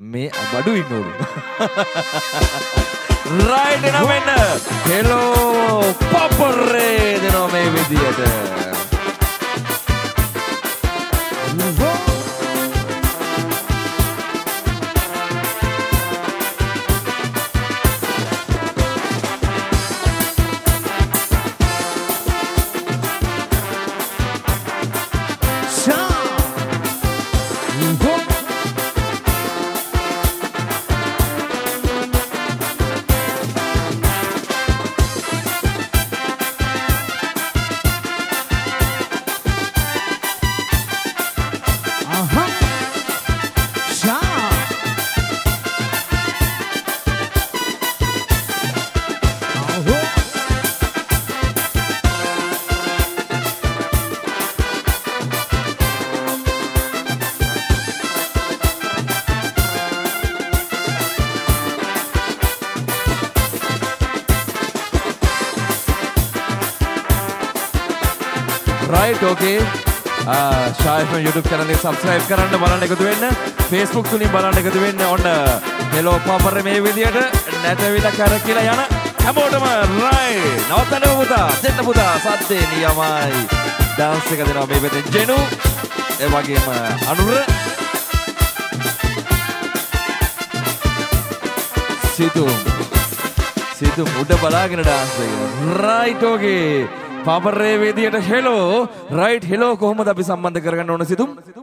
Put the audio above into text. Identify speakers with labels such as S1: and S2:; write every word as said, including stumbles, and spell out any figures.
S1: මේ බඩු ඉන්න ඕනේ. right now මෙන්න hello පපරේ දෙනවා මේ විදියට. right okay uh Shaifa YouTube channel එක subscribe කරන්න බලන්න එකතු වෙන්න Facebook තුලින් බලන්න එකතු වෙන්න ඔන්න hello පපර මේ විදියට නැටවිලා කර කියලා යන හැමෝටම right නවත්තන්න පුතා දෙන්න පුතා සද්දේ නියමයි dance එක දෙනවා මේ පැත්තෙන් ජෙනු ඒ වගේම අනුර සිතුම් සිතුම් උඩ බලාගෙන dance එක right okay පපරේ විදියට hello right hello කොහොමද අපි සම්බන්ධ කරගන්න ඕන සිතුම්